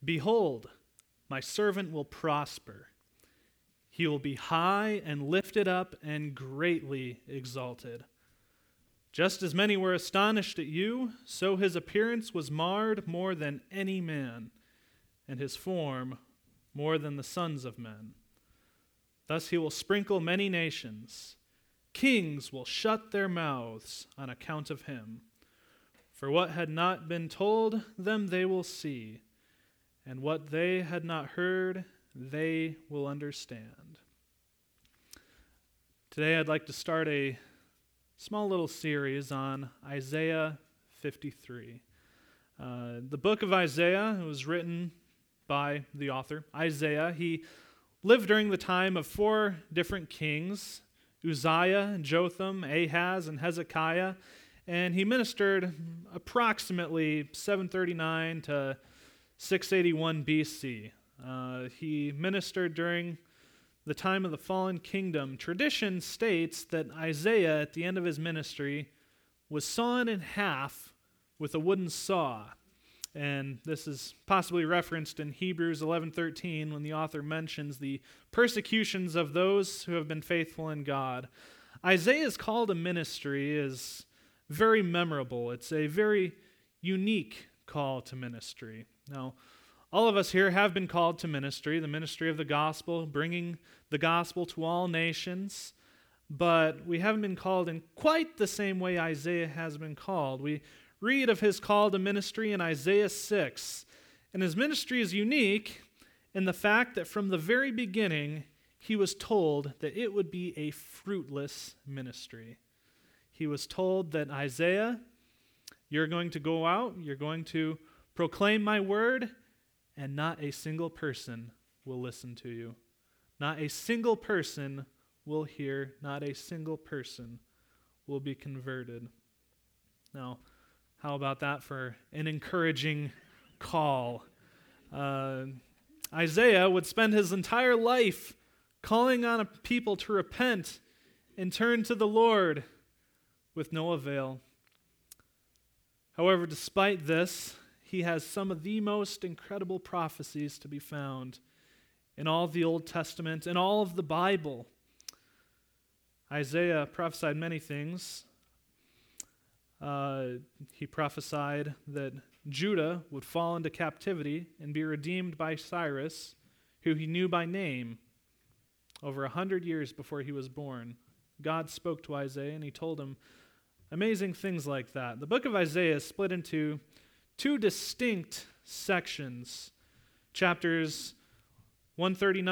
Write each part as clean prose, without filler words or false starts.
Behold, my servant will prosper. He will be high and lifted up and greatly exalted. Just as many were astonished at you, so his appearance was marred more than any man, and his form more than the sons of men. Thus he will sprinkle many nations. Kings will shut their mouths on account of him. For what had not been told them they will see, and what they had not heard they will understand. Today I'd like to start a small little series on Isaiah 53. The book of Isaiah was written by the author, Isaiah. He lived during the time of 4 different kings, Uzziah, Jotham, Ahaz, and Hezekiah, and he ministered approximately 739 to 681 BC. He ministered during the time of the fallen kingdom. Tradition states that Isaiah, at the end of his ministry, was sawn in half with a wooden saw. And this is possibly referenced in Hebrews 11:13 when the author mentions the persecutions of those who have been faithful in God. Isaiah's call to ministry is very memorable. It's a very unique call to ministry. Now, all of us here have been called to ministry, the ministry of the gospel, bringing the gospel to all nations, but we haven't been called in quite the same way Isaiah has been called. We read of his call to ministry in Isaiah 6, and his ministry is unique in the fact that from the very beginning, he was told that it would be a fruitless ministry. He was told that, Isaiah, you're going to go out, you're going to proclaim my word, and not a single person will listen to you. Not a single person will hear. Not a single person will be converted. Now, how about that for an encouraging call? Isaiah would spend his entire life calling on a people to repent and turn to the Lord with no avail. However, despite this, he has some of the most incredible prophecies to be found in all of the Old Testament and all of the Bible. Isaiah prophesied many things. He prophesied that Judah would fall into captivity and be redeemed by Cyrus, who he knew by name, over 100 years before he was born. God spoke to Isaiah and he told him amazing things like that. The book of Isaiah is split into 2 distinct sections. Chapters 1 through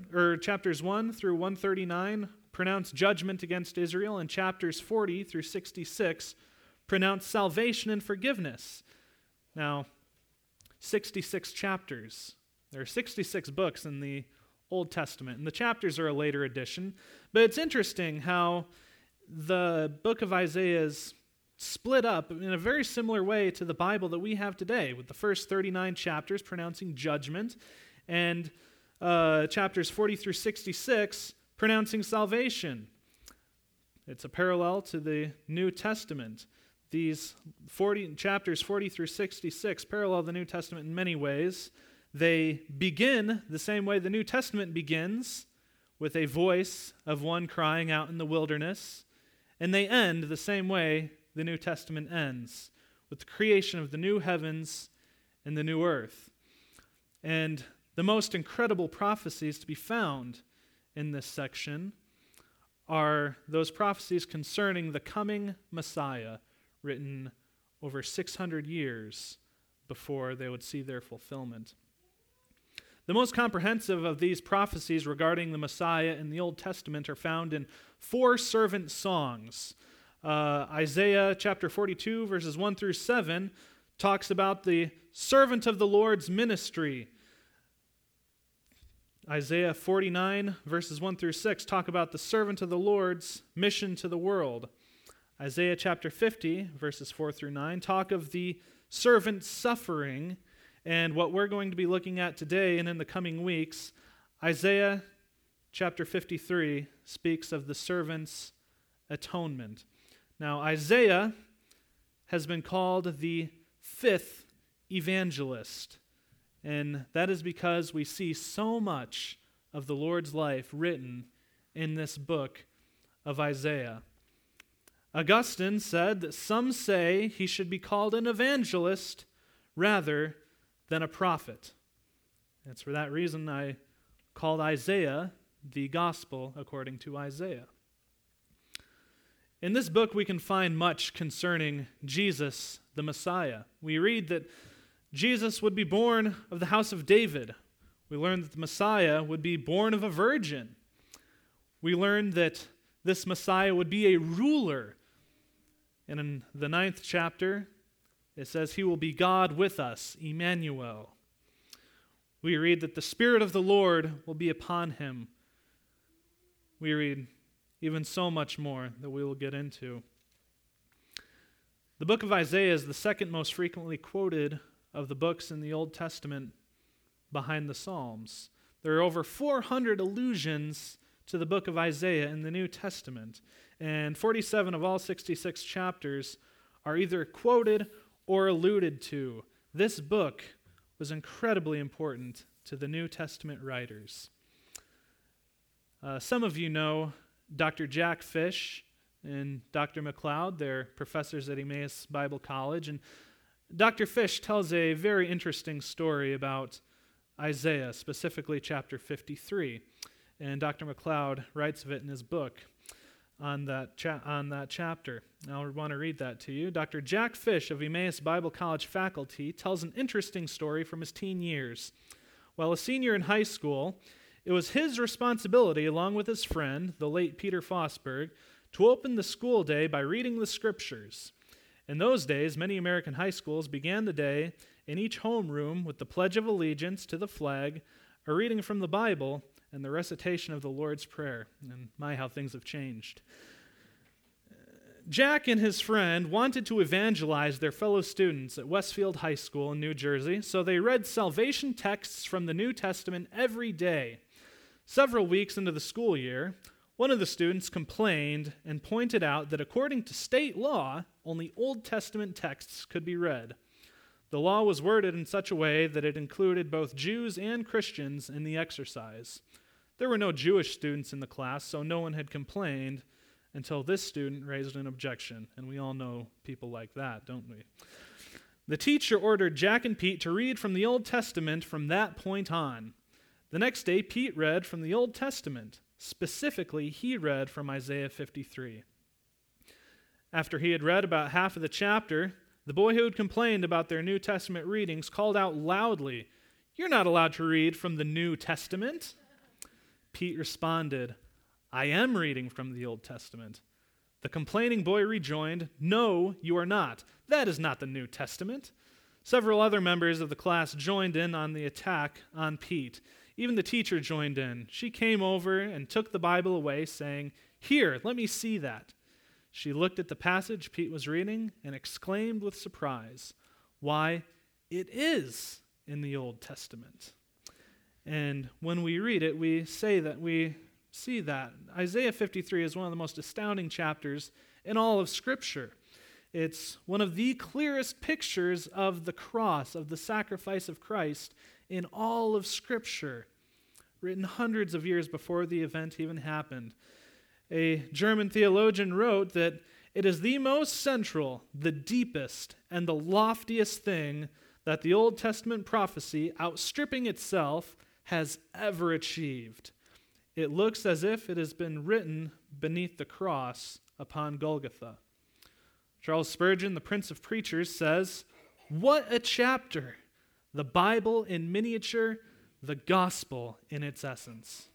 139 pronounce judgment against Israel, and chapters 40 through 66 pronounce salvation and forgiveness. Now, 66 chapters. There are 66 books in the Old Testament, and the chapters are a later addition. But it's interesting how the book of Isaiah is split up in a very similar way to the Bible that we have today, with the first 39 chapters pronouncing judgment, and chapters 40 through 66 pronouncing salvation. It's a parallel to the New Testament. These chapters 40 through 66 parallel the New Testament in many ways. They begin the same way the New Testament begins, with a voice of one crying out in the wilderness, and they end the same way the New Testament ends, with the creation of the new heavens and the new earth. And the most incredible prophecies to be found in this section are those prophecies concerning the coming Messiah, written over 600 years before they would see their fulfillment. The most comprehensive of these prophecies regarding the Messiah in the Old Testament are found in 4 servant songs. Isaiah chapter 42, verses 1 through 7, talks about the servant of the Lord's ministry. Isaiah 49, verses 1 through 6, talk about the servant of the Lord's mission to the world. Isaiah chapter 50, verses 4 through 9, talk of the servant's suffering, and what we're going to be looking at today and in the coming weeks, Isaiah chapter 53 speaks of the servant's atonement. Now, Isaiah has been called the 5th evangelist. And that is because we see so much of the Lord's life written in this book of Isaiah. Augustine said that some say he should be called an evangelist rather than a prophet. It's for that reason I called Isaiah the gospel according to Isaiah. In this book, we can find much concerning Jesus, the Messiah. We read that Jesus would be born of the house of David. We learn that the Messiah would be born of a virgin. We learn that this Messiah would be a ruler. And in the 9th chapter, it says he will be God with us, Emmanuel. We read that the Spirit of the Lord will be upon him. We read even so much more that we will get into. The book of Isaiah is the second most frequently quoted of the books in the Old Testament behind the Psalms. There are over 400 allusions to the book of Isaiah in the New Testament, and 47 of all 66 chapters are either quoted or alluded to. This book was incredibly important to the New Testament writers. Some of you know Dr. Jack Fish and Dr. McLeod. They're professors at Emmaus Bible College, and Dr. Fish tells a very interesting story about Isaiah, specifically chapter 53, and Dr. McLeod writes of it in his book on that chapter. Now I want to read that to you. Dr. Jack Fish of Emmaus Bible College faculty tells an interesting story from his teen years. While a senior in high school, it was his responsibility, along with his friend, the late Peter Fosberg, to open the school day by reading the Scriptures. In those days, many American high schools began the day in each homeroom with the Pledge of Allegiance to the flag, a reading from the Bible, and the recitation of the Lord's Prayer. And my, how things have changed. Jack and his friend wanted to evangelize their fellow students at Westfield High School in New Jersey, so they read salvation texts from the New Testament every day. Several weeks into the school year, one of the students complained and pointed out that according to state law, only Old Testament texts could be read. The law was worded in such a way that it included both Jews and Christians in the exercise. There were no Jewish students in the class, so no one had complained until this student raised an objection, and we all know people like that, don't we? The teacher ordered Jack and Pete to read from the Old Testament from that point on. The next day, Pete read from the Old Testament. Specifically, he read from Isaiah 53. After he had read about half of the chapter, the boy who had complained about their New Testament readings called out loudly, "You're not allowed to read from the New Testament." Pete responded, "I am reading from the Old Testament." The complaining boy rejoined, "No, you are not. That is not the New Testament." Several other members of the class joined in on the attack on Pete. Even the teacher joined in. She came over and took the Bible away, saying, "Here, let me see that." She looked at the passage Pete was reading and exclaimed with surprise, "Why, it is in the Old Testament." And when we read it, we see that Isaiah 53 is one of the most astounding chapters in all of Scripture. It's one of the clearest pictures of the cross, of the sacrifice of Christ in all of Scripture, written hundreds of years before the event even happened. A German theologian wrote that it is the most central, the deepest, and the loftiest thing that the Old Testament prophecy, outstripping itself, has ever achieved. It looks as if it has been written beneath the cross upon Golgotha. Charles Spurgeon, the Prince of Preachers, says, "What a chapter! The Bible in miniature, the gospel in its essence."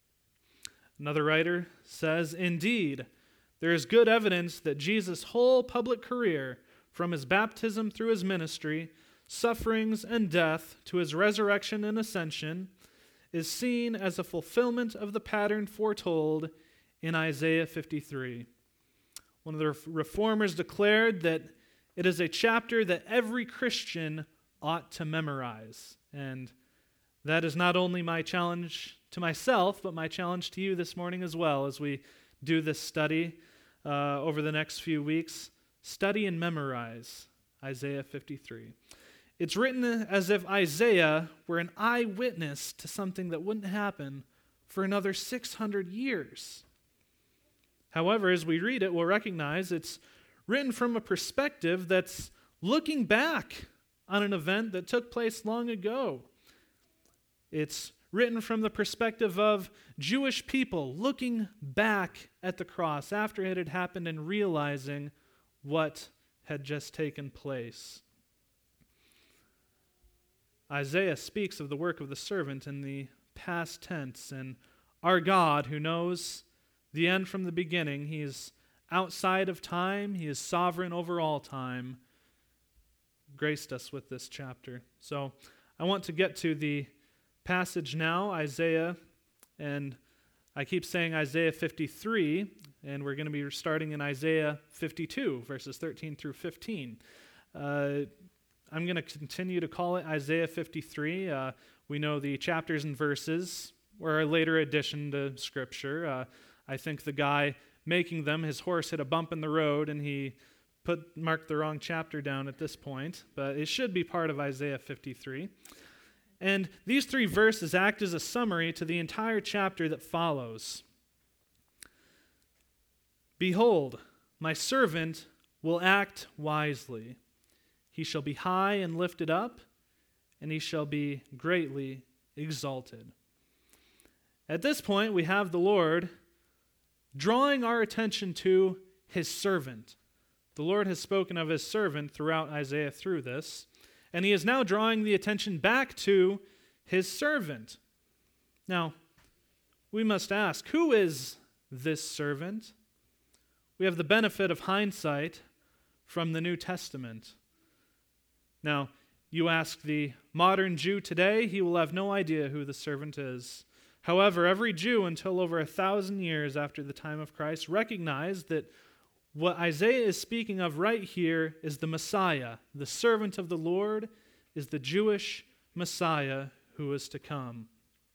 Another writer says, "Indeed, there is good evidence that Jesus' whole public career, from his baptism through his ministry, sufferings and death to his resurrection and ascension, is seen as a fulfillment of the pattern foretold in Isaiah 53. One of the reformers declared that it is a chapter that every Christian ought to memorize. And that is not only my challenge to myself, but my challenge to you this morning as well as we do this study over the next few weeks. Study and memorize Isaiah 53. It's written as if Isaiah were an eyewitness to something that wouldn't happen for another 600 years. However, as we read it, we'll recognize it's written from a perspective that's looking back on an event that took place long ago. It's written from the perspective of Jewish people looking back at the cross after it had happened and realizing what had just taken place. Isaiah speaks of the work of the servant in the past tense, and our God, who knows the end from the beginning, he is outside of time, he is sovereign over all time, graced us with this chapter. So I want to get to the passage now, Isaiah, and I keep saying Isaiah 53, and we're going to be starting in Isaiah 52, verses 13 through 15. I'm going to continue to call it Isaiah 53. We know the chapters and verses were a later addition to Scripture. I think the guy making them, his horse hit a bump in the road, and he marked the wrong chapter down at this point, but it should be part of Isaiah 53. And these 3 verses act as a summary to the entire chapter that follows. Behold, my servant will act wisely. He shall be high and lifted up, and he shall be greatly exalted. At this point, we have the Lord drawing our attention to his servant. The Lord has spoken of his servant throughout Isaiah through this, and he is now drawing the attention back to his servant. Now, we must ask, who is this servant? We have the benefit of hindsight from the New Testament. Now, you ask the modern Jew today, he will have no idea who the servant is. However, every Jew until over 1,000 years after the time of Christ recognized that what Isaiah is speaking of right here is the Messiah. The servant of the Lord is the Jewish Messiah who is to come.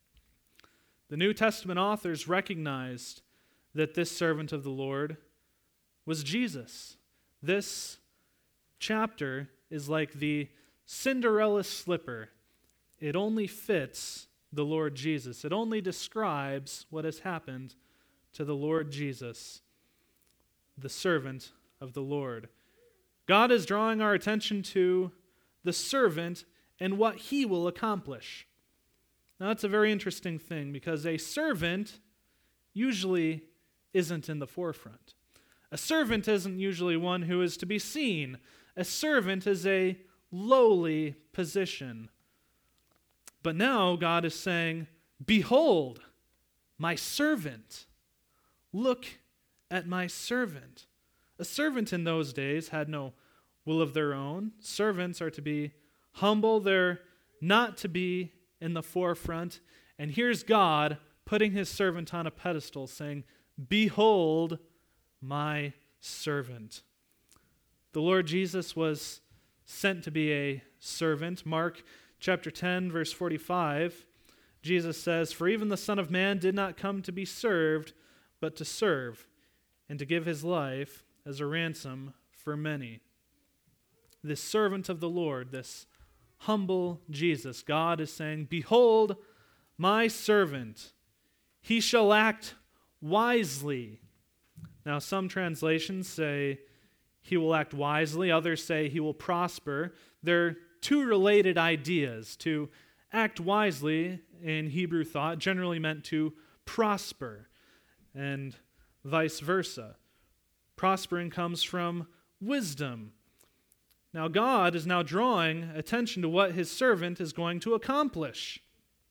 The New Testament authors recognized that this servant of the Lord was Jesus. This chapter is like the Cinderella slipper. It only fits the Lord Jesus. It only describes what has happened to the Lord Jesus, the servant of the Lord. God is drawing our attention to the servant and what he will accomplish. Now, that's a very interesting thing because a servant usually isn't in the forefront. A servant isn't usually one who is to be seen. A servant is a lowly position. But now God is saying, behold, my servant. Look at my servant. A servant in those days had no will of their own. Servants are to be humble. They're not to be in the forefront. And here's God putting his servant on a pedestal saying, behold my servant. The Lord Jesus was sent to be a servant. Mark chapter 10, verse 45, Jesus says, for even the Son of Man did not come to be served, but to serve, and to give his life as a ransom for many. This servant of the Lord, this humble Jesus, God is saying, behold my servant, he shall act wisely. Now, some translations say he will act wisely, others say he will prosper. They're two related ideas. To act wisely in Hebrew thought generally meant to prosper, and vice versa. Prospering comes from wisdom. Now God is now drawing attention to what his servant is going to accomplish.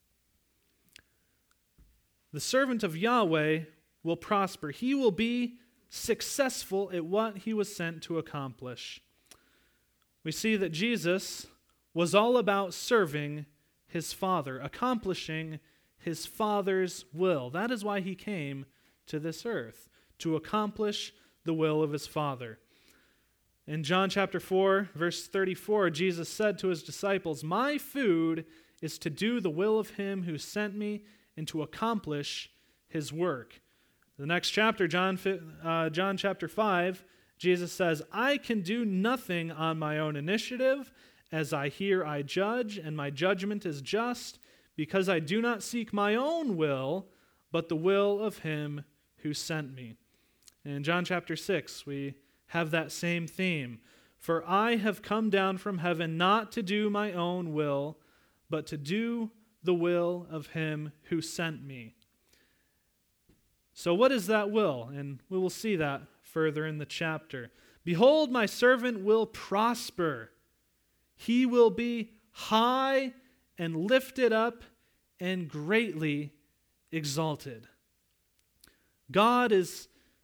The servant of Yahweh will prosper. He will be successful at what he was sent to accomplish. We see that Jesus was all about serving his Father, accomplishing his Father's will. That is why he came to this earth, to accomplish the will of his Father. In John chapter 4, verse 34, Jesus said to his disciples, my food is to do the will of him who sent me and to accomplish his work. The next chapter, John chapter 5, Jesus says, I can do nothing on my own initiative. As I hear, I judge, and my judgment is just, because I do not seek my own will, but the will of him who sent me. And in John chapter 6, we have that same theme. For I have come down from heaven not to do my own will, but to do the will of him who sent me. So what is that will? And we will see that further in the chapter. Behold, my servant will prosper. He will be high and lifted up and greatly exalted. God is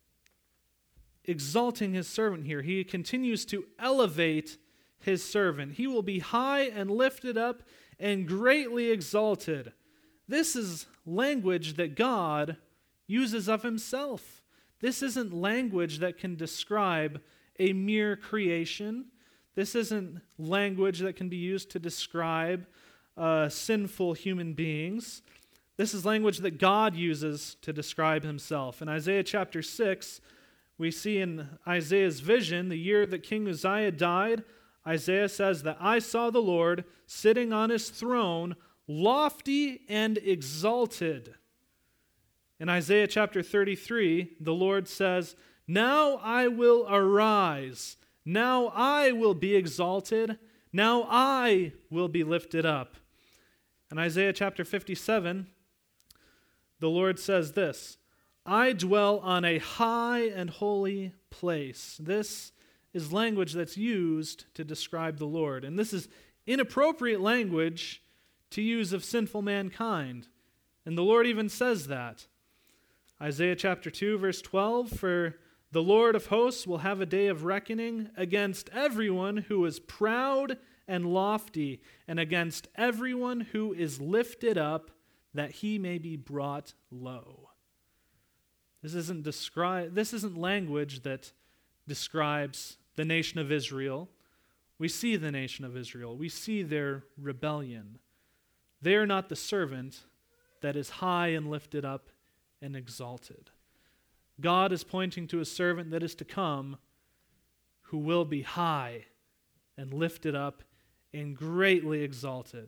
exalting his servant here. He continues to elevate his servant. He will be high and lifted up and greatly exalted. This is language that God uses of himself. This isn't language that can describe a mere creation. This isn't language that can be used to describe sinful human beings. This is language that God uses to describe himself. In Isaiah chapter 6, we see in Isaiah's vision, the year that King Uzziah died, Isaiah says that I saw the Lord sitting on his throne, lofty and exalted. In Isaiah chapter 33, the Lord says, now I will arise, now I will be exalted, now I will be lifted up. In Isaiah chapter 57, the Lord says this, I dwell on a high and holy place. This is language that's used to describe the Lord. And this is inappropriate language to use of sinful mankind. And the Lord even says that. Isaiah chapter 2, verse 12, for the Lord of hosts will have a day of reckoning against everyone who is proud and lofty, and against everyone who is lifted up, that he may be brought low. This isn't language that describes the nation of Israel. We see the nation of Israel. We see their rebellion. They are not the servant that is high and lifted up and exalted. God is pointing to a servant that is to come who will be high and lifted up and greatly exalted.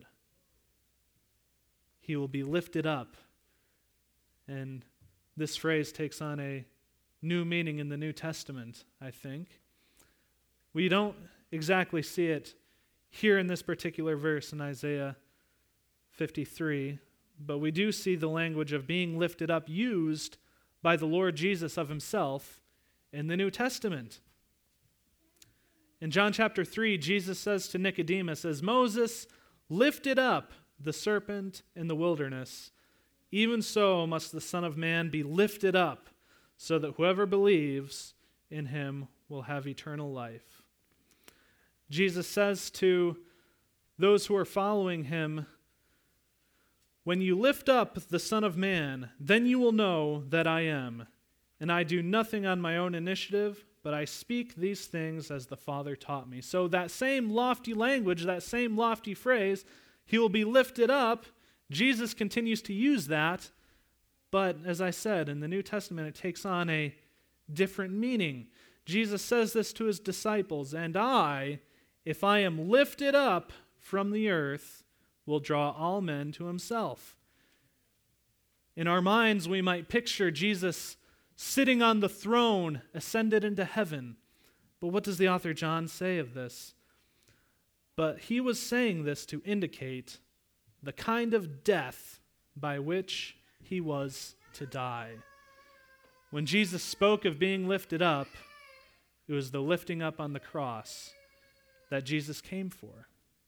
He will be lifted up. And this phrase takes on a new meaning in the New Testament, I think. We don't exactly see it here in this particular verse in Isaiah 53, but we do see the language of being lifted up used by the Lord Jesus of himself in the New Testament. In John chapter 3, Jesus says to Nicodemus, as Moses lifted up the serpent in the wilderness, even so must the Son of Man be lifted up, so that whoever believes in him will have eternal life. Jesus says to those who are following him, when you lift up the Son of Man, then you will know that I am, and I do nothing on my own initiative, but I speak these things as the Father taught me. So that same lofty language, that same lofty phrase, he will be lifted up, Jesus continues to use that, but as I said, in the New Testament, it takes on a different meaning. Jesus says this to his disciples, and I, if I am lifted up from the earth, will draw all men to himself. In our minds, we might picture Jesus sitting on the throne, ascended into heaven. But what does the author John say of this? But he was saying this to indicate the kind of death by which he was to die. When Jesus spoke of being lifted up, it was the lifting up on the cross that Jesus came for.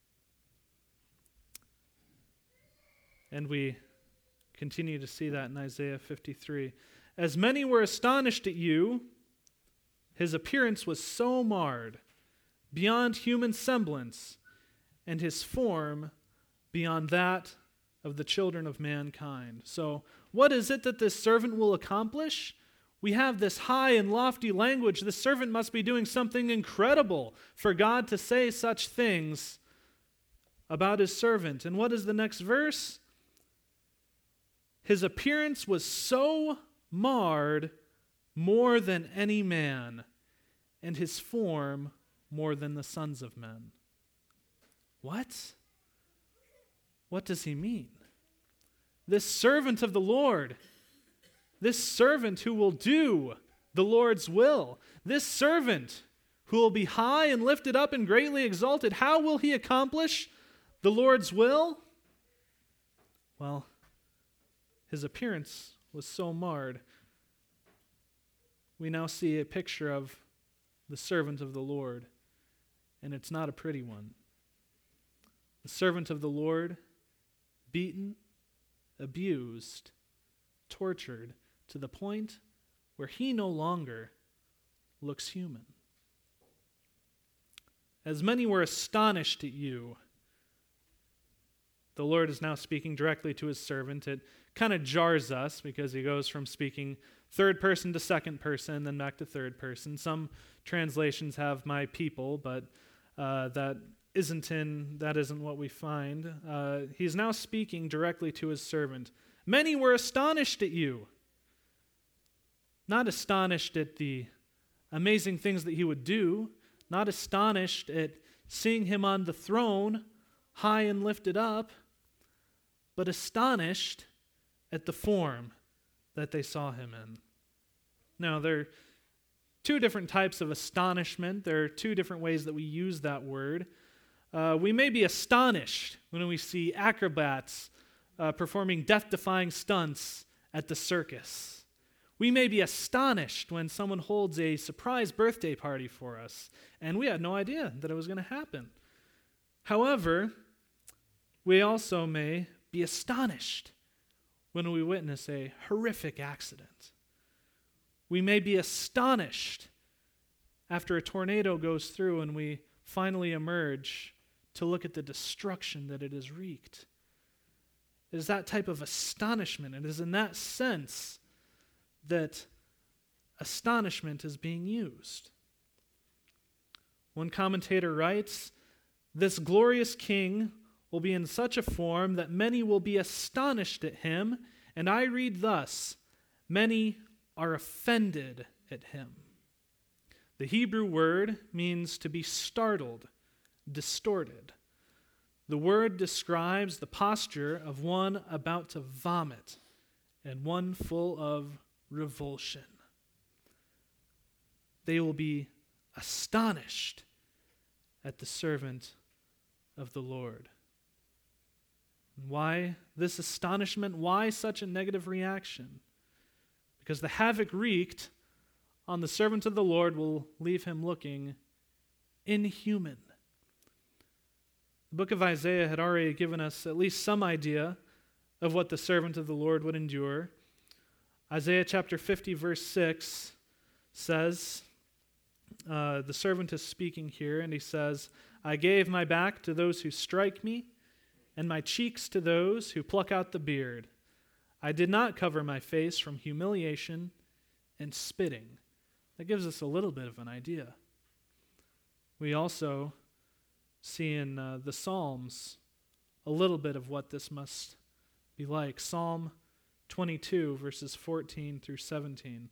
And we continue to see that in Isaiah 53. As many were astonished at you, his appearance was so marred, beyond human semblance, and his form beyond that of the children of mankind. So, what is it that this servant will accomplish? We have this high and lofty language. This servant must be doing something incredible for God to say such things about his servant. And what is the next verse? His appearance was so marred more than any man, and his form more than the sons of men. What? What does he mean? This servant of the Lord, this servant who will do the Lord's will, this servant who will be high and lifted up and greatly exalted, how will he accomplish the Lord's will? Well, his appearance was so marred. We now see a picture of the servant of the Lord, and it's not a pretty one. The servant of the Lord, beaten, abused, tortured, to the point where he no longer looks human. As many were astonished at you, the Lord is now speaking directly to his servant. It kind of jars us because he goes from speaking third person to second person, then back to third person. Some translations have my people, but that isn't what we find. He's now speaking directly to his servant. Many were astonished at you. Not astonished at the amazing things that he would do, not astonished at seeing him on the throne, high and lifted up, but astonished at the form that they saw him in. Now, there are two different types of astonishment. There are two different ways that we use that word. We may be astonished when we see acrobats performing death-defying stunts at the circus. We may be astonished when someone holds a surprise birthday party for us, and we had no idea that it was going to happen. However, we also may be astonished when we witness a horrific accident. We may be astonished after a tornado goes through and we finally emerge to look at the destruction that it has wreaked. It is that type of astonishment. It is in that sense that astonishment is being used. One commentator writes, "This glorious king will be in such a form that many will be astonished at him, and I read thus, many are offended at him." The Hebrew word means to be startled, distorted. The word describes the posture of one about to vomit and one full of revulsion. They will be astonished at the servant of the Lord. Why this astonishment? Why such a negative reaction? Because the havoc wreaked on the servant of the Lord will leave him looking inhuman. The book of Isaiah had already given us at least some idea of what the servant of the Lord would endure. Isaiah chapter 50, verse 6 says, the servant is speaking here, and he says, "I gave my back to those who strike me, and my cheeks to those who pluck out the beard. I did not cover my face from humiliation and spitting." That gives us a little bit of an idea. We also see in the Psalms a little bit of what this must be like. Psalm 22, verses 14 through 17.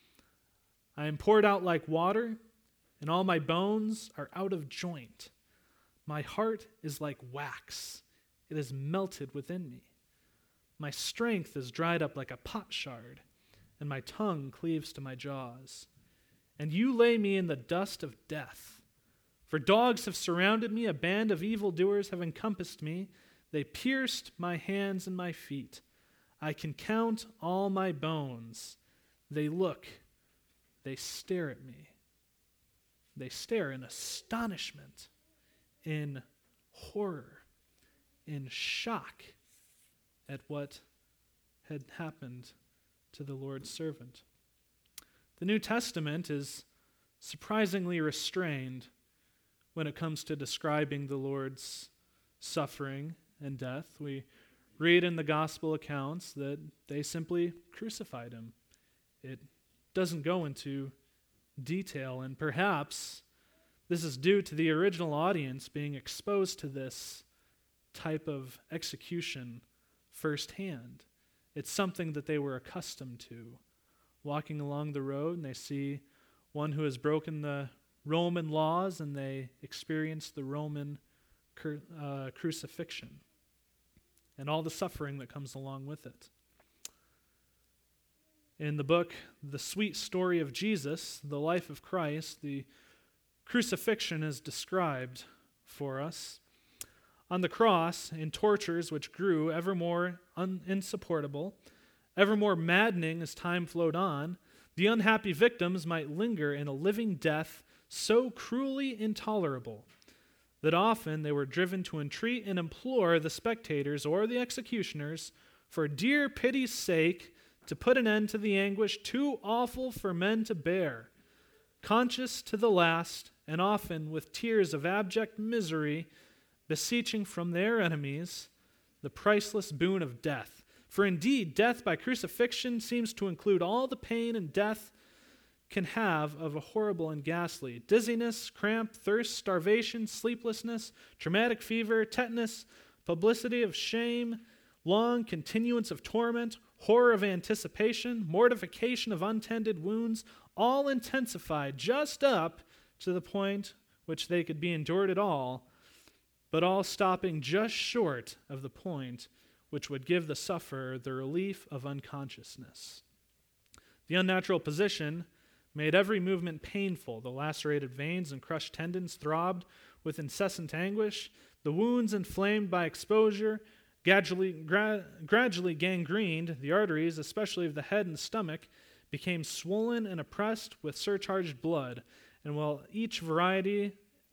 "I am poured out like water, and all my bones are out of joint. My heart is like wax. It is melted within me. My strength is dried up like a potsherd, and my tongue cleaves to my jaws. And you lay me in the dust of death. For dogs have surrounded me, a band of evildoers have encompassed me. They pierced my hands and my feet. I can count all my bones. They look, they stare at me. They stare in astonishment, in horror, in shock at what had happened to the Lord's servant." The New Testament is surprisingly restrained when it comes to describing the Lord's suffering and death. We read in the gospel accounts that they simply crucified him. It doesn't go into detail, and perhaps this is due to the original audience being exposed to this type of execution firsthand. It's something that they were accustomed to. Walking along the road, and they see one who has broken the Roman laws, and they experience the Roman crucifixion and all the suffering that comes along with it. In the book, The Sweet Story of Jesus, the life of Christ, the crucifixion is described for us. On the cross, in tortures which grew ever more insupportable, ever more maddening as time flowed on, the unhappy victims might linger in a living death so cruelly intolerable that often they were driven to entreat and implore the spectators or the executioners, for dear pity's sake, to put an end to the anguish too awful for men to bear, conscious to the last, and often with tears of abject misery, beseeching from their enemies the priceless boon of death. For indeed, death by crucifixion seems to include all the pain and death can have of a horrible and ghastly: dizziness, cramp, thirst, starvation, sleeplessness, traumatic fever, tetanus, publicity of shame, long continuance of torment, horror of anticipation, mortification of untended wounds, all intensified just up to the point which they could be endured at all, but all stopping just short of the point which would give the sufferer the relief of unconsciousness. The unnatural position made every movement painful. The lacerated veins and crushed tendons throbbed with incessant anguish. The wounds inflamed by exposure gradually gangrened. The arteries, especially of the head and stomach, became swollen and oppressed with surcharged blood. And while each variety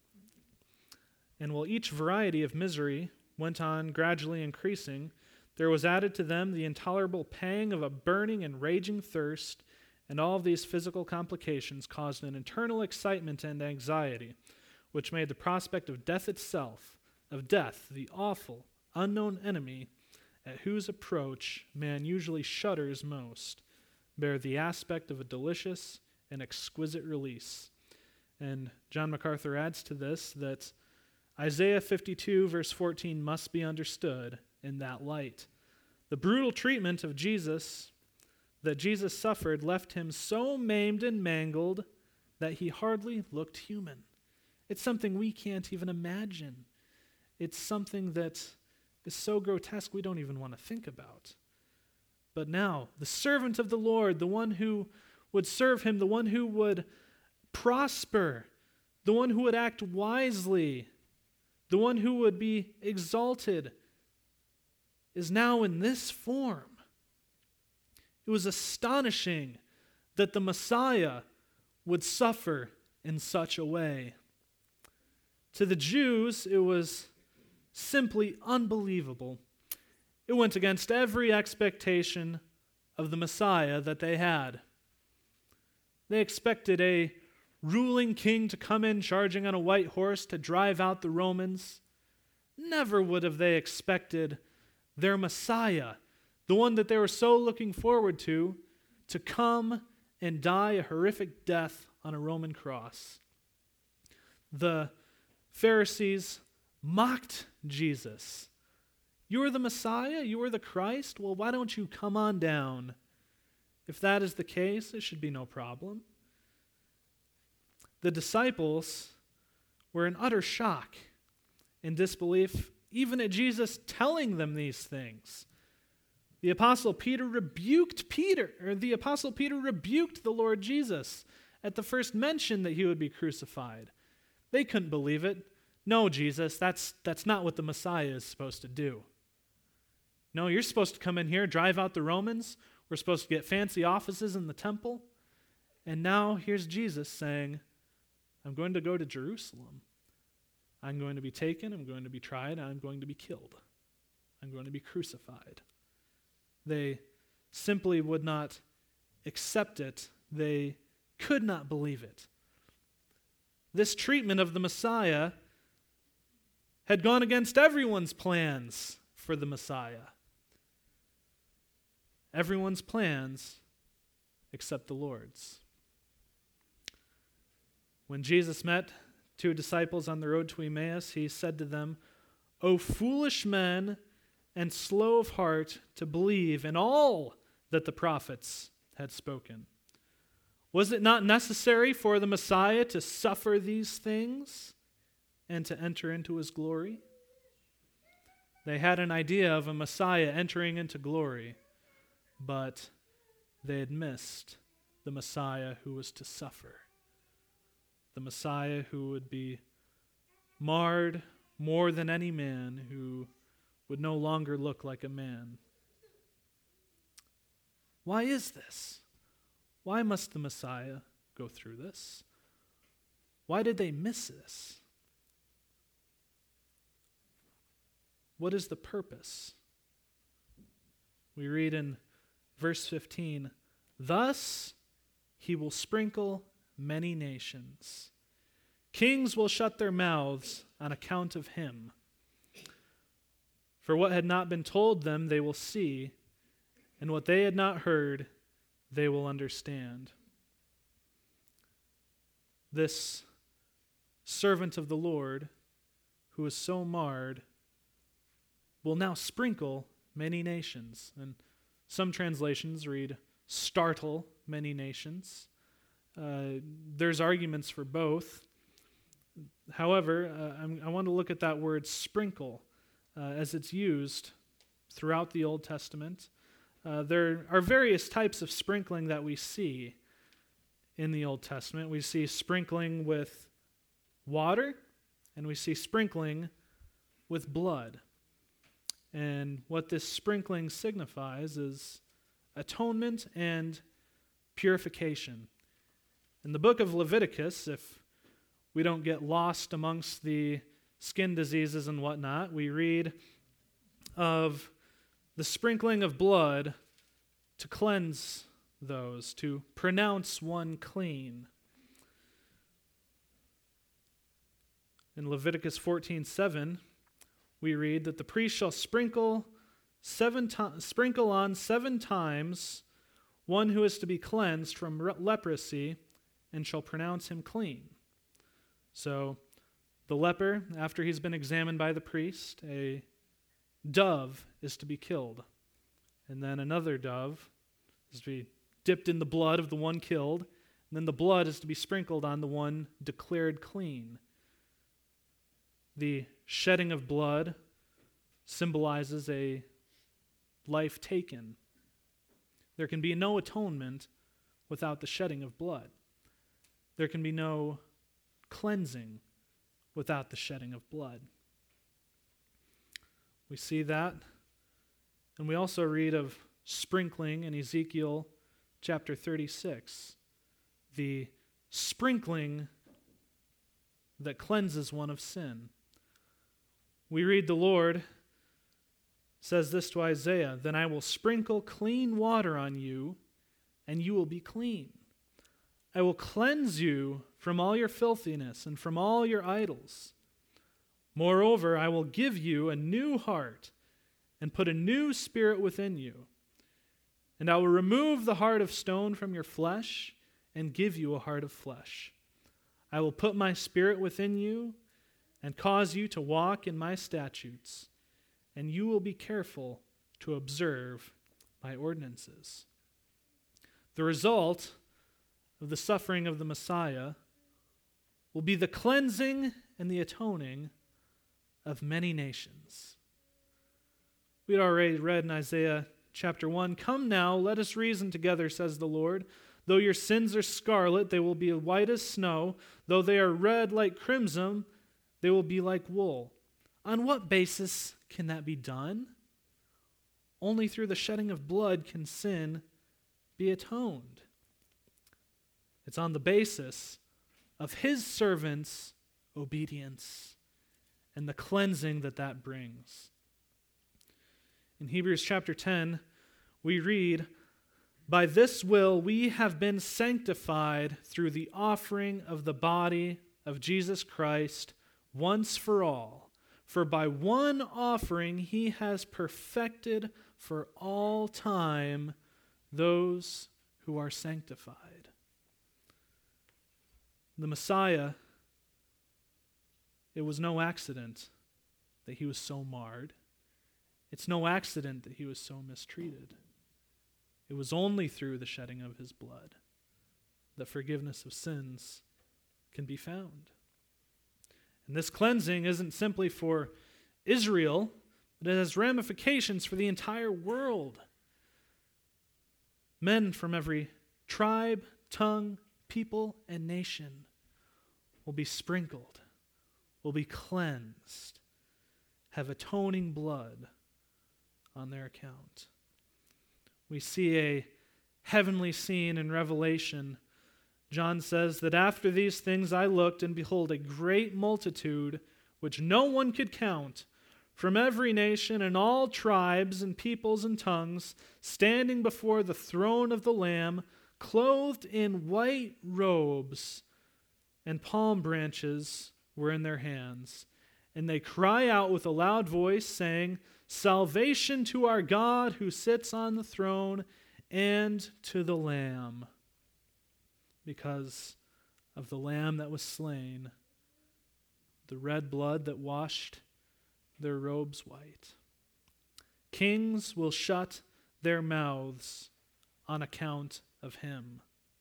of misery went on gradually increasing, there was added to them the intolerable pang of a burning and raging thirst, and all of these physical complications caused an internal excitement and anxiety, which made the prospect of death itself, of death, the awful, unknown enemy, at whose approach man usually shudders most, bear the aspect of a delicious and exquisite release. And John MacArthur adds to this that Isaiah 52, verse 14, must be understood in that light. The brutal treatment of Jesus that Jesus suffered left him so maimed and mangled that he hardly looked human. It's something we can't even imagine. It's something that is so grotesque we don't even want to think about. But now, the servant of the Lord, the one who would serve him, the one who would prosper, the one who would act wisely, the one who would be exalted, is now in this form. It was astonishing that the Messiah would suffer in such a way. To the Jews, it was simply unbelievable. It went against every expectation of the Messiah that they had. They expected a ruling king to come in charging on a white horse to drive out the Romans. Never would have they expected their Messiah, the one that they were so looking forward to come and die a horrific death on a Roman cross. The Pharisees mocked Jesus. You are the Messiah? You are the Christ? Well, why don't you come on down? If that is the case, it should be no problem. The disciples were in utter shock and disbelief, even at Jesus telling them these things. The Apostle Peter rebuked the Lord Jesus at the first mention that he would be crucified. They couldn't believe it. No, Jesus, that's not what the Messiah is supposed to do. No, you're supposed to come in here, drive out the Romans. We're supposed to get fancy offices in the temple. And now here's Jesus saying, I'm going to go to Jerusalem. I'm going to be taken, I'm going to be tried, and I'm going to be killed. I'm going to be crucified. They simply would not accept it. They could not believe it. This treatment of the Messiah had gone against everyone's plans for the Messiah. Everyone's plans except the Lord's. When Jesus met two disciples on the road to Emmaus, he said to them, O foolish men and slow of heart to believe in all that the prophets had spoken. Was it not necessary for the Messiah to suffer these things and to enter into his glory? They had an idea of a Messiah entering into glory, but they had missed the Messiah who was to suffer. The Messiah who would be marred more than any man, who would no longer look like a man. Why is this? Why must the Messiah go through this? Why did they miss this? What is the purpose? We read in verse 15, "Thus he will sprinkle many nations. Kings will shut their mouths on account of him. For what had not been told them they will see, and what they had not heard they will understand." This servant of the Lord, who is so marred, will now sprinkle many nations. And some translations read, startle many nations. There's arguments for both. However, I want to look at that word sprinkle as it's used throughout the Old Testament. There are various types of sprinkling that we see in the Old Testament. We see sprinkling with water, and we see sprinkling with blood. And what this sprinkling signifies is atonement and purification. In the book of Leviticus, if we don't get lost amongst the skin diseases and whatnot, we read of the sprinkling of blood to cleanse those, to pronounce one clean. In Leviticus 14:7, we read that the priest shall sprinkle on 7 times one who is to be cleansed from leprosy, and shall pronounce him clean. So the leper, after he's been examined by the priest, a dove is to be killed. And then another dove is to be dipped in the blood of the one killed. And then the blood is to be sprinkled on the one declared clean. The shedding of blood symbolizes a life taken. There can be no atonement without the shedding of blood. There can be no cleansing without the shedding of blood. We see that. And we also read of sprinkling in Ezekiel chapter 36. The sprinkling that cleanses one of sin. We read the Lord says this to Isaiah, "Then I will sprinkle clean water on you, and you will be clean. I will cleanse you from all your filthiness and from all your idols. Moreover, I will give you a new heart and put a new spirit within you. And I will remove the heart of stone from your flesh and give you a heart of flesh. I will put my spirit within you and cause you to walk in my statutes, and you will be careful to observe my ordinances." The result of the suffering of the Messiah will be the cleansing and the atoning of many nations. We had already read in Isaiah chapter 1, "Come now, let us reason together, says the Lord. Though your sins are scarlet, they will be white as snow. Though they are red like crimson, they will be like wool." On what basis can that be done? Only through the shedding of blood can sin be atoned. It's on the basis of his servants' obedience and the cleansing that that brings. In Hebrews chapter 10, we read, "By this will we have been sanctified through the offering of the body of Jesus Christ once for all. For by one offering he has perfected for all time those who are sanctified." The Messiah, it was no accident that he was so marred. It's no accident that he was so mistreated. It was only through the shedding of his blood that forgiveness of sins can be found. And this cleansing isn't simply for Israel, but it has ramifications for the entire world. Men from every tribe, tongue, people, and nation will be sprinkled, will be cleansed, have atoning blood on their account. We see a heavenly scene in Revelation. John says that after these things I looked, and behold, a great multitude, which no one could count, from every nation and all tribes and peoples and tongues, standing before the throne of the Lamb, clothed in white robes, and palm branches were in their hands. And they cry out with a loud voice, saying, Salvation to our God who sits on the throne and to the Lamb. Because of the Lamb that was slain, the red blood that washed their robes white. Kings will shut their mouths on account of him.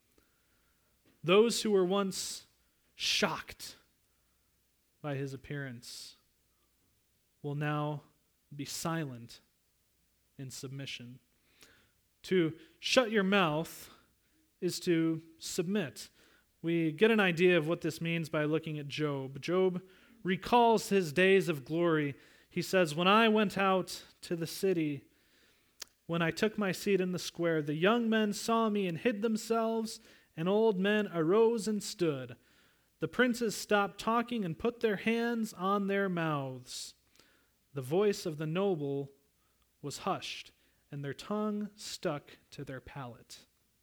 Those who were once shocked by his appearance will now be silent in submission. To shut your mouth is to submit. We get an idea of what this means by looking at Job. Job recalls his days of glory. He says, When I went out to the city, when I took my seat in the square, the young men saw me and hid themselves, and old men arose and stood. The princes stopped talking and put their hands on their mouths. The voice of the noble was hushed, and their tongue stuck to their palate.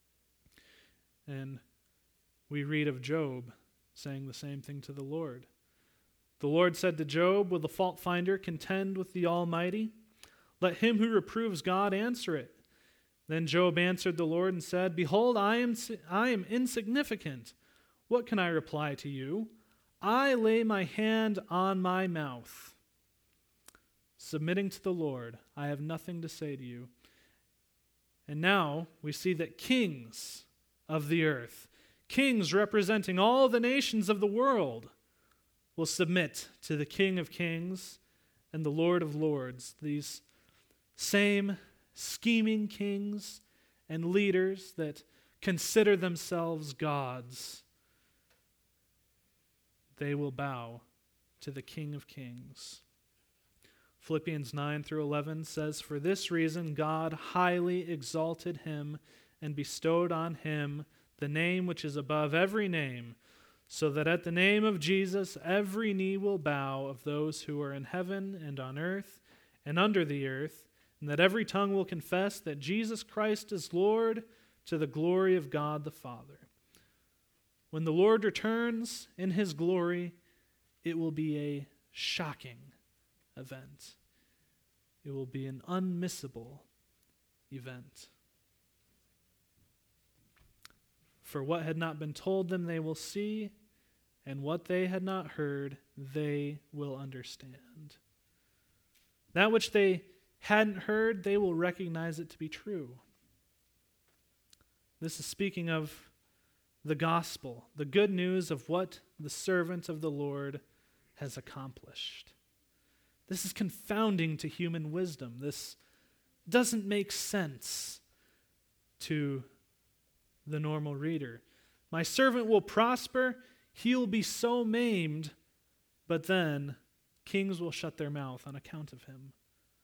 And we read of Job saying the same thing to the Lord. The Lord said to Job, Will the fault finder contend with the Almighty? Let him who reproves God answer it. Then Job answered the Lord and said, Behold, I am insignificant. What can I reply to you? I lay my hand on my mouth. Submitting to the Lord, I have nothing to say to you. And now we see that kings of the earth, kings representing all the nations of the world, will submit to the King of Kings and the Lord of Lords. These same scheming kings and leaders that consider themselves gods, they will bow to the King of Kings. Philippians 9 through 11 says, For this reason God highly exalted him and bestowed on him the name which is above every name, so that at the name of Jesus every knee will bow, of those who are in heaven and on earth and under the earth, and that every tongue will confess that Jesus Christ is Lord, to the glory of God the Father. When the Lord returns in his glory, it will be a shocking event. It will be an unmissable event. For what had not been told them they will see, and what they had not heard they will understand. That which they hadn't heard, they will recognize it to be true. This is speaking of the gospel, the good news of what the servant of the Lord has accomplished. This is confounding to human wisdom. This doesn't make sense to the normal reader. My servant will prosper, he will be so maimed, but then kings will shut their mouth on account of him.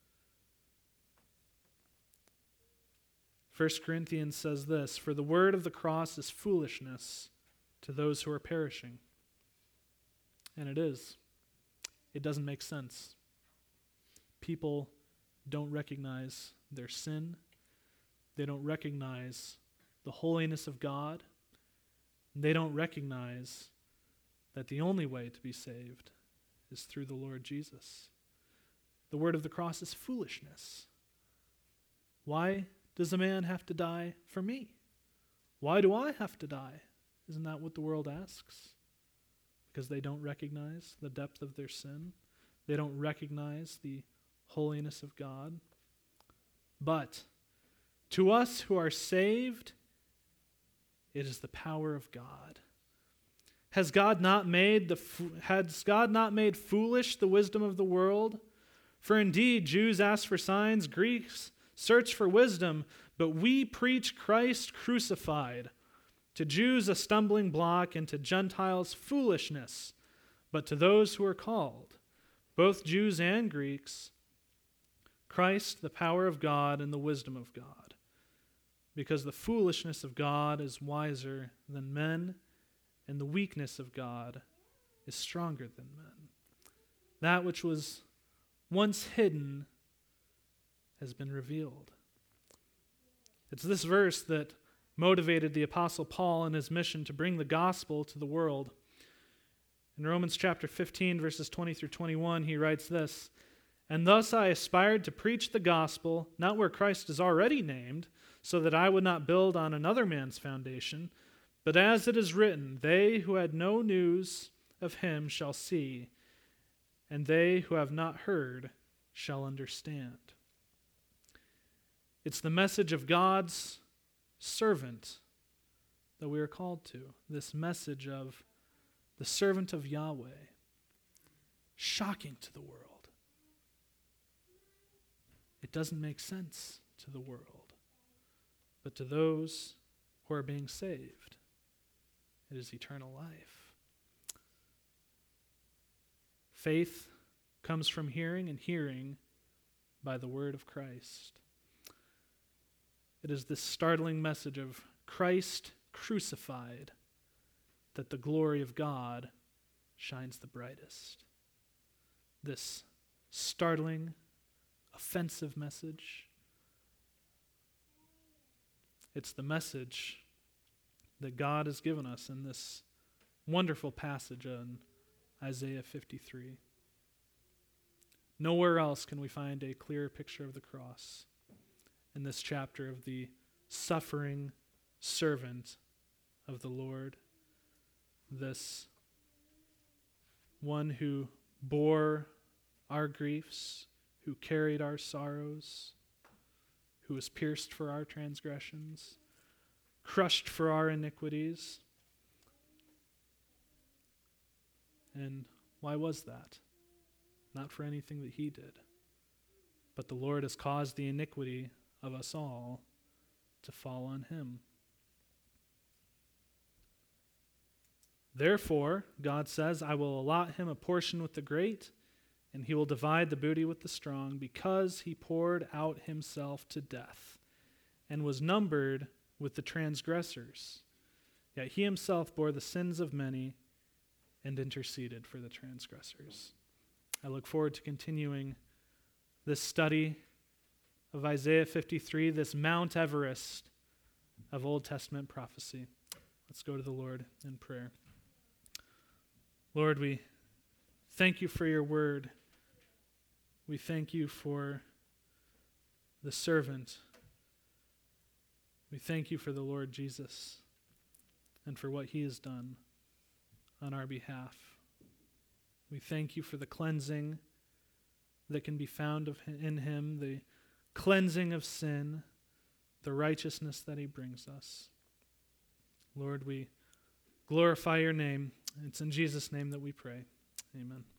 1 Corinthians says this, For the word of the cross is foolishness to those who are perishing. And it is. It doesn't make sense. People don't recognize their sin. They don't recognize the holiness of God. They don't recognize that the only way to be saved is through the Lord Jesus. The word of the cross is foolishness. Why does a man have to die for me? Why do I have to die? Isn't that what the world asks? Because they don't recognize the depth of their sin. They don't recognize the holiness of God. But to us who are saved, it is the power of God. Has God not made foolish the wisdom of the world? For indeed, Jews ask for signs, Greeks search for wisdom, but we preach Christ crucified. To Jews a stumbling block, and to Gentiles foolishness. But to those who are called, both Jews and Greeks, Christ, the power of God and the wisdom of God. Because the foolishness of God is wiser than men, and the weakness of God is stronger than men. That which was once hidden has been revealed. It's this verse that motivated the Apostle Paul in his mission to bring the gospel to the world. In Romans chapter 15, verses 20 through 21, he writes this, "And thus I aspired to preach the gospel, not where Christ is already named, so that I would not build on another man's foundation, but as it is written, they who had no news of him shall see, and they who have not heard shall understand." It's the message of God's servant that we are called to, this message of the servant of Yahweh. Shocking to the world. It doesn't make sense to the world. But to those who are being saved, it is eternal life. Faith comes from hearing, and hearing by the word of Christ. It is this startling message of Christ crucified that the glory of God shines the brightest. This startling, offensive message. It's the message that God has given us in this wonderful passage in Isaiah 53. Nowhere else can we find a clearer picture of the cross in this chapter of the suffering servant of the Lord, this one who bore our griefs, who carried our sorrows, who was pierced for our transgressions, crushed for our iniquities. And why was that? Not for anything that he did, but the Lord has caused the iniquity of us all to fall on him. Therefore, God says, I will allot him a portion with the great, and he will divide the booty with the strong, because he poured out himself to death, and was numbered with the transgressors. Yet he himself bore the sins of many, and interceded for the transgressors. I look forward to continuing this study of Isaiah 53, this Mount Everest of Old Testament prophecy. Let's go to the Lord in prayer. Lord, we thank you for your word. We thank you for the servant. We thank you for the Lord Jesus and for what he has done on our behalf. We thank you for the cleansing that can be found in him, the cleansing of sin, the righteousness that he brings us. Lord, we glorify your name. It's in Jesus' name that we pray. Amen.